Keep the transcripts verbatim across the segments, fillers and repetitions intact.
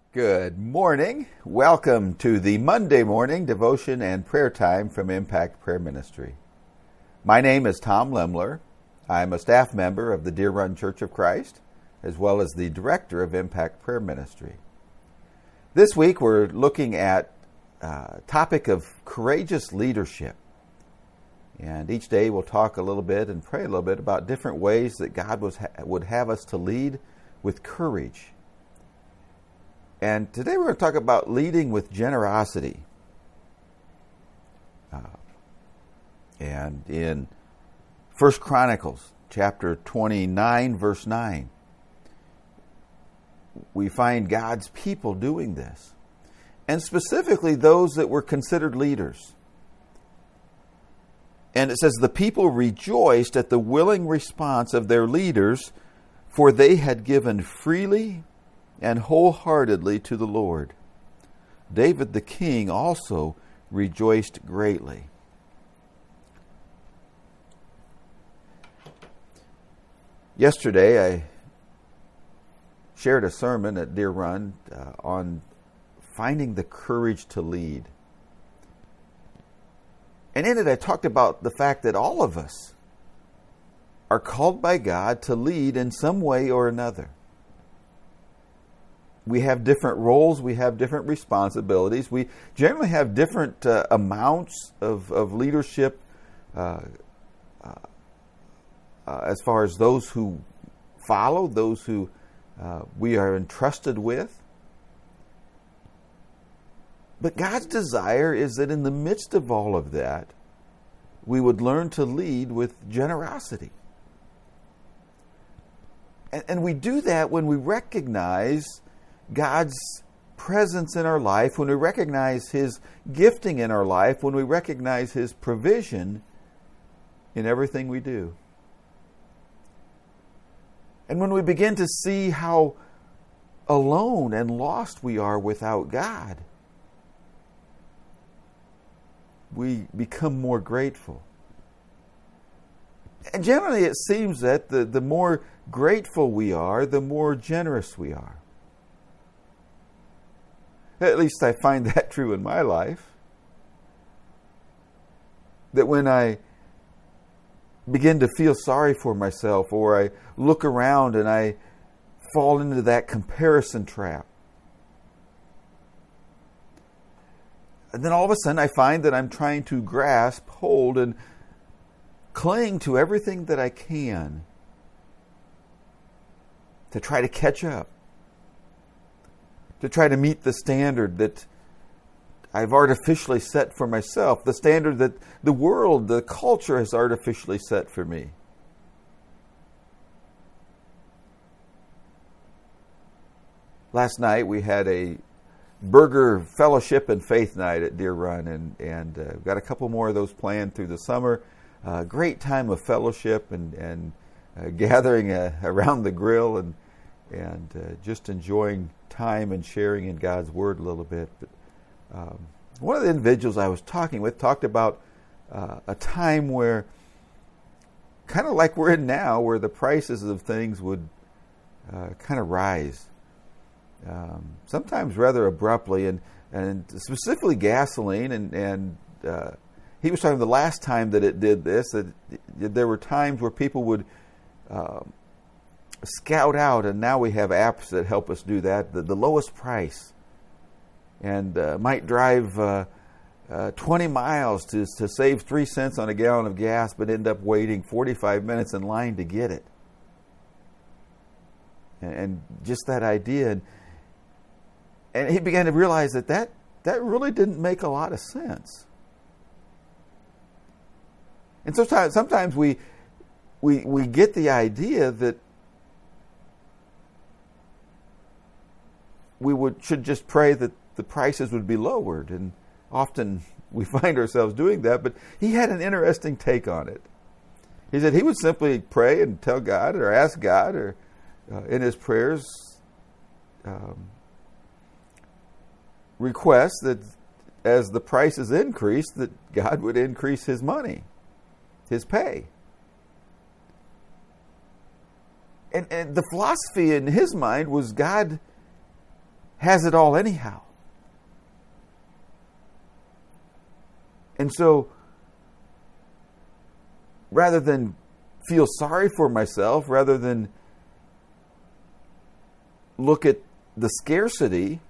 Good morning. Welcome to the Monday morning devotion and prayer time from Impact Prayer Ministry. My name is Tom Lemler. I'm a staff member of the Deer Run Church of Christ, as well as the director of Impact Prayer Ministry. This week we're looking at a topic of courageous leadership. And each day we'll talk a little bit and pray a little bit about different ways that God was, would have us to lead with courage. And today we're going to talk about leading with generosity. Uh, and in First Chronicles chapter twenty-nine, verse nine, we find God's people doing this. And specifically those that were considered leaders. And it says, the people rejoiced at the willing response of their leaders, for they had given freely and wholeheartedly to the Lord. David the king also rejoiced greatly. Yesterday I shared a sermon at Deer Run uh, on finding the courage to lead. And in it I talked about the fact that all of us are called by God to lead in some way or another. We have different roles, we have different responsibilities, we generally have different uh, amounts of, of leadership uh, uh, uh, as far as those who follow, those who uh, we are entrusted with. But God's desire is that in the midst of all of that, we would learn to lead with generosity. And, and we do that when we recognize God's presence in our life, when we recognize His gifting in our life, when we recognize His provision in everything we do. And when we begin to see how alone and lost we are without God, we become more grateful. And generally it seems that the, the more grateful we are, the more generous we are. At least I find that true in my life. That when I begin to feel sorry for myself, or I look around and I fall into that comparison trap, and then all of a sudden I find that I'm trying to grasp, hold, and cling to everything that I can to try to catch up, to try to meet the standard that I've artificially set for myself, the standard that the world, the culture has artificially set for me. Last night we had a burger fellowship and faith night at Deer Run, and, and uh, got a couple more of those planned through the summer. Uh, great time of fellowship and, and uh, gathering uh, around the grill and, and uh, just enjoying time and sharing in God's Word a little bit. But um, one of the individuals I was talking with talked about uh, a time where, kind of like we're in now, where the prices of things would uh, kind of rise. Um, sometimes rather abruptly, and, and specifically gasoline. And, and uh, he was talking the last time that it did this, that there were times where people would uh, scout out, and now we have apps that help us do that, the, the lowest price, and uh, might drive uh, uh, twenty miles to, to save three cents on a gallon of gas, but end up waiting forty-five minutes in line to get it. And, and just that idea. And, and he began to realize that, that that really didn't make a lot of sense. And sometimes, sometimes we, we, we get the idea that we would should just pray that the prices would be lowered, and often we find ourselves doing that. But he had an interesting take on it. He said he would simply pray and tell God, or ask God, or uh, in his prayers, um, request that as the prices increase, that God would increase his money, his pay. And, and the philosophy in his mind was God has it all anyhow. And so, rather than feel sorry for myself, rather than look at the scarcity,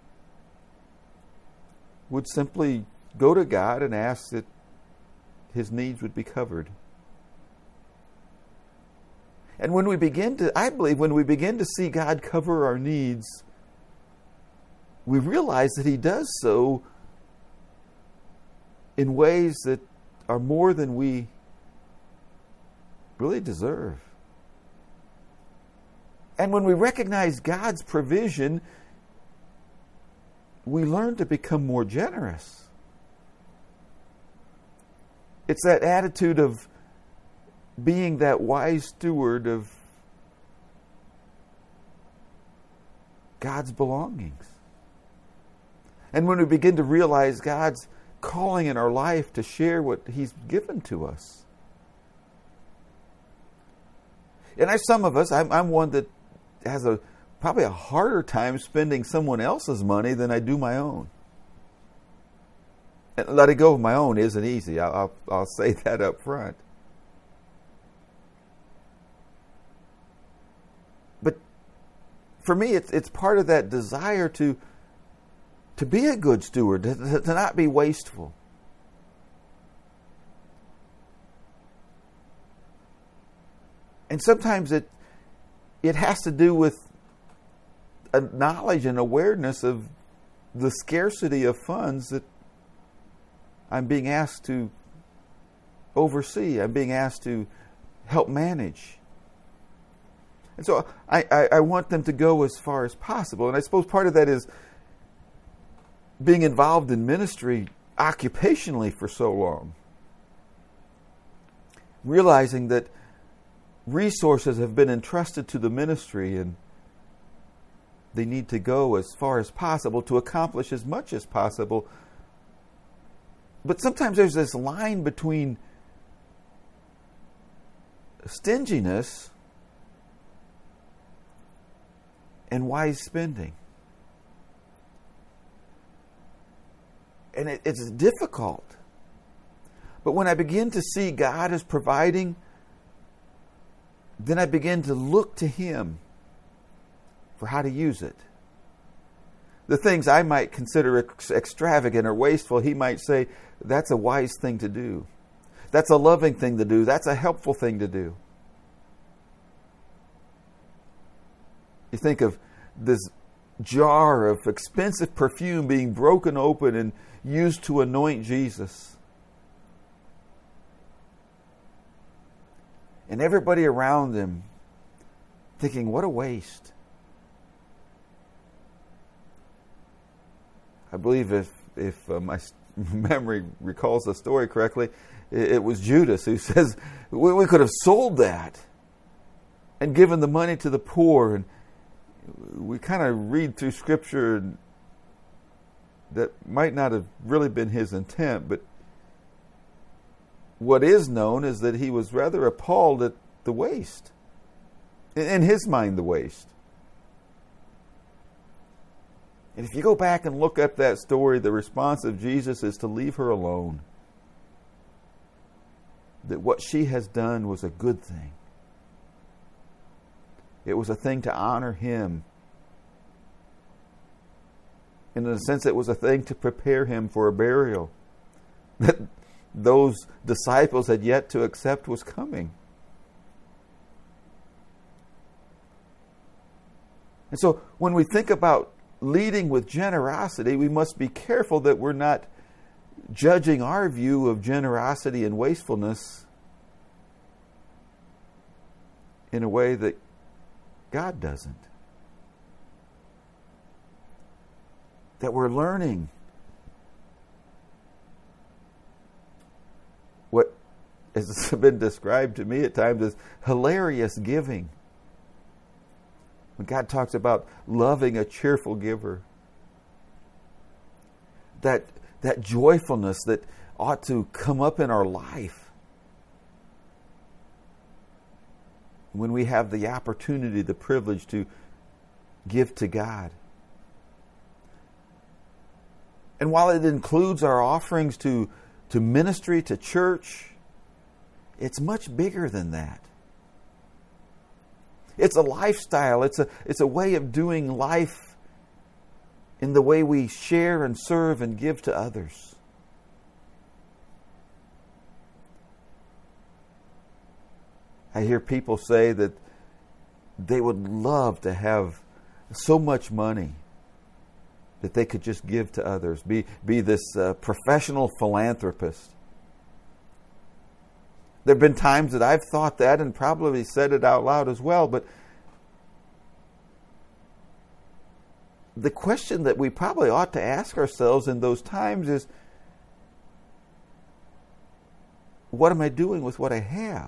would simply go to God and ask that His needs would be covered. And when we begin to, I believe, when we begin to see God cover our needs, we realize that He does so in ways that are more than we really deserve. And when we recognize God's provision, we learn to become more generous. It's that attitude of being that wise steward of God's belongings. And when we begin to realize God's calling in our life to share what He's given to us. And I, some of us, I'm, I'm one that has a probably a harder time spending someone else's money than I do my own. And letting go of my own isn't easy. I'll, I'll, I'll say that up front. But for me, it's it's part of that desire to to be a good steward, to, to not be wasteful. And sometimes it it has to do with a knowledge and awareness of the scarcity of funds that I'm being asked to oversee. I'm being asked to help manage. And so I, I, I want them to go as far as possible. And I suppose part of that is being involved in ministry occupationally for so long. Realizing that resources have been entrusted to the ministry and they need to go as far as possible to accomplish as much as possible. But sometimes there's this line between stinginess and wise spending. And it, it's difficult. But when I begin to see God as providing, then I begin to look to Him for how to use it. The things I might consider ex- extravagant or wasteful, He might say, that's a wise thing to do. That's a loving thing to do. That's a helpful thing to do. You think of this jar of expensive perfume being broken open and used to anoint Jesus. And everybody around Him thinking, what a waste. I believe if if uh, my memory recalls the story correctly, it, it was Judas who says, we, we could have sold that and given the money to the poor. And we kind of read through Scripture that might not have really been his intent, but what is known is that he was rather appalled at the waste. In his mind, the waste. And if you go back and look up that story, the response of Jesus is to leave her alone. That what she has done was a good thing. It was a thing to honor Him. And in a sense, it was a thing to prepare Him for a burial that those disciples had yet to accept was coming. And so when we think about leading with generosity, we must be careful that we're not judging our view of generosity and wastefulness in a way that God doesn't. That we're learning what has been described to me at times as hilarious giving. When God talks about loving a cheerful giver. That, that joyfulness that ought to come up in our life when we have the opportunity, the privilege to give to God. And while it includes our offerings to, to ministry, to church, it's much bigger than that. It's a lifestyle. It's a, it's a way of doing life in the way we share and serve and give to others. I hear people say that they would love to have so much money that they could just give to others, be, be this uh, professional philanthropist. There have been times that I've thought that and probably said it out loud as well, but the question that we probably ought to ask ourselves in those times is, what am I doing with what I have?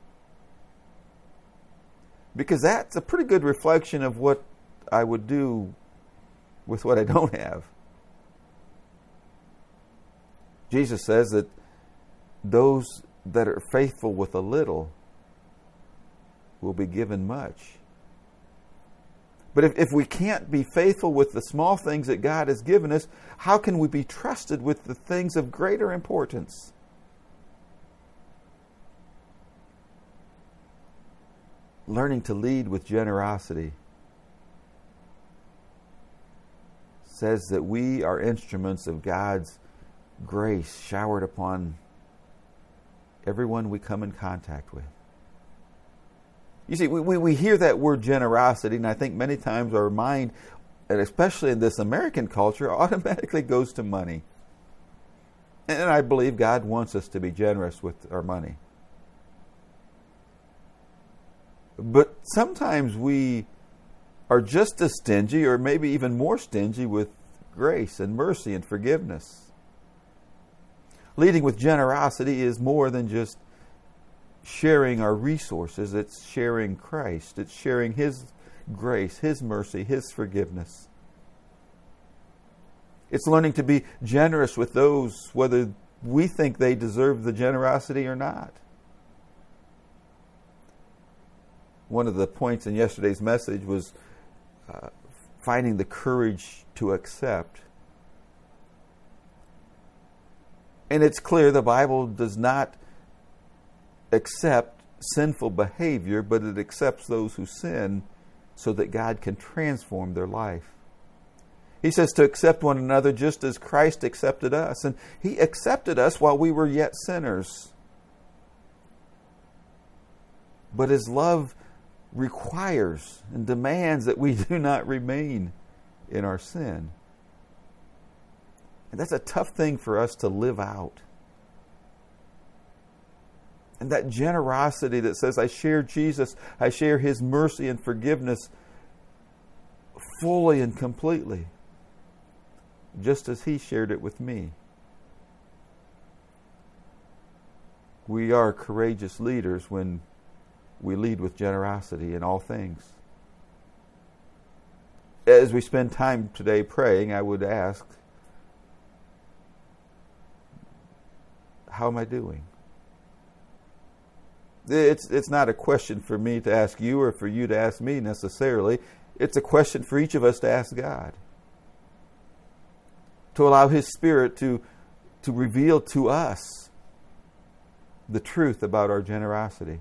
Because that's a pretty good reflection of what I would do with what I don't have. Jesus says that those that are faithful with a little will be given much. But if, if we can't be faithful with the small things that God has given us, how can we be trusted with the things of greater importance? Learning to lead with generosity says that we are instruments of God's grace showered upon everyone we come in contact with. You see, we, we, we hear that word generosity, and I think many times our mind, and especially in this American culture, automatically goes to money. And I believe God wants us to be generous with our money. But sometimes we are just as stingy, or maybe even more stingy, with grace and mercy and forgiveness. Leading with generosity is more than just sharing our resources. It's sharing Christ. It's sharing His grace, His mercy, His forgiveness. It's learning to be generous with those, whether we think they deserve the generosity or not. One of the points in yesterday's message was uh, finding the courage to accept. And it's clear the Bible does not accept sinful behavior, but it accepts those who sin so that God can transform their life. He says to accept one another just as Christ accepted us. And He accepted us while we were yet sinners. But His love requires and demands that we do not remain in our sin. And that's a tough thing for us to live out. And that generosity that says, I share Jesus, I share His mercy and forgiveness fully and completely, just as He shared it with me. We are courageous leaders when we lead with generosity in all things. As we spend time today praying, I would ask, how am I doing? It's, it's not a question for me to ask you or for you to ask me necessarily. It's a question for each of us to ask God. To allow His Spirit to, to reveal to us the truth about our generosity.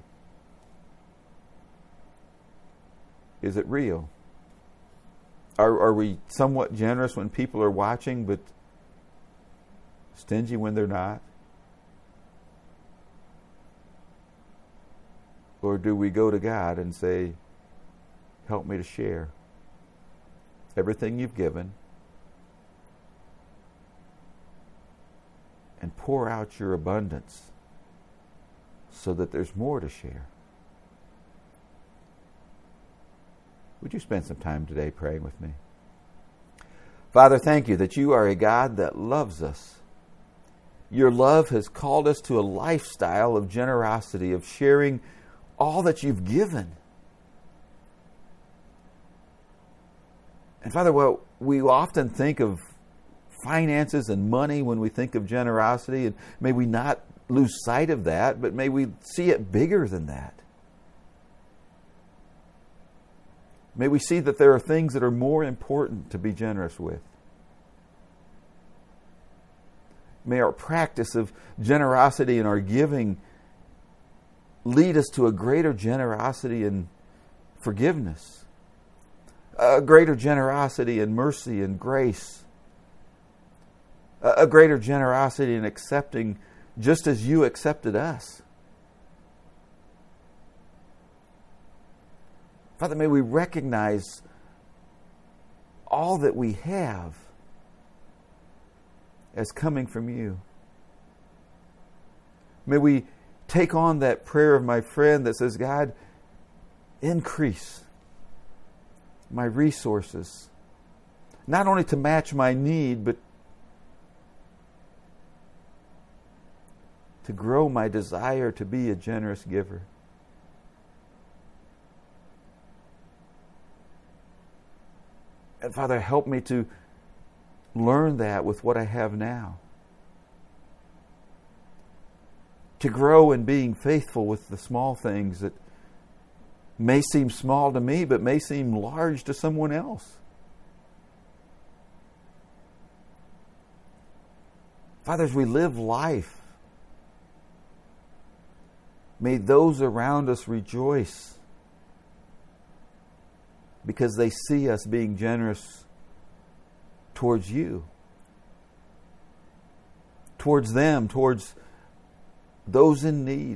Is it real? Are, are we somewhat generous when people are watching, but stingy when they're not? Or do we go to God and say, help me to share everything You've given and pour out Your abundance so that there's more to share? Would you spend some time today praying with me? Father, thank You that You are a God that loves us. Your love has called us to a lifestyle of generosity, of sharing all that You've given. And Father, well, we often think of finances and money when we think of generosity, and may we not lose sight of that, but may we see it bigger than that. May we see that there are things that are more important to be generous with. May our practice of generosity and our giving lead us to a greater generosity and forgiveness, a greater generosity and mercy and grace, a greater generosity in accepting just as you accepted us. Father, may we recognize all that we have as coming from you. May we take on that prayer of my friend that says, God, increase my resources, not only to match my need, but to grow my desire to be a generous giver. And Father, help me to learn that with what I have now. To grow in being faithful with the small things that may seem small to me, but may seem large to someone else. Father, as we live life, may those around us rejoice because they see us being generous towards you, towards them, towards those in need.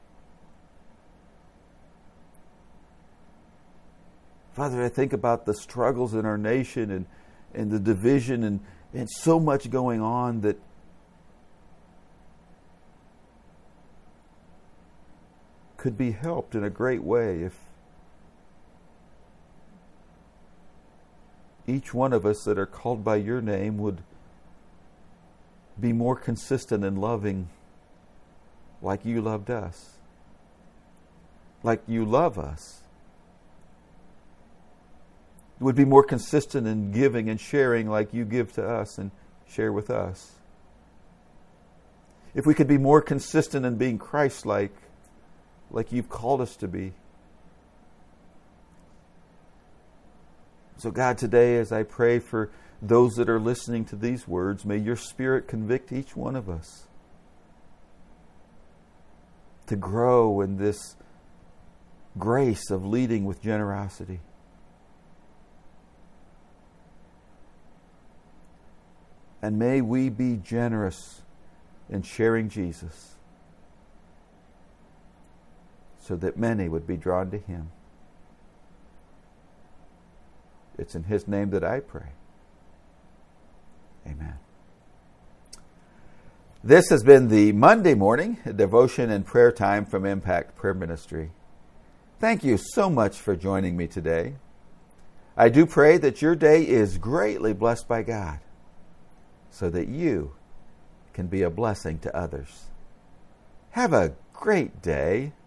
Father, I think about the struggles in our nation and, and the division and, and so much going on that could be helped in a great way if each one of us that are called by your name would be more consistent in loving like you loved us, like you love us. Would be more consistent in giving and sharing like you give to us and share with us. If we could be more consistent in being Christ-like, like you've called us to be. So God, today as I pray for those that are listening to these words, may your Spirit convict each one of us to grow in this grace of leading with generosity. And may we be generous in sharing Jesus so that many would be drawn to Him. It's in His name that I pray. Amen. This has been the Monday morning devotion and prayer time from Impact Prayer Ministry. Thank you so much for joining me today. I do pray that your day is greatly blessed by God, so that you can be a blessing to others. Have a great day.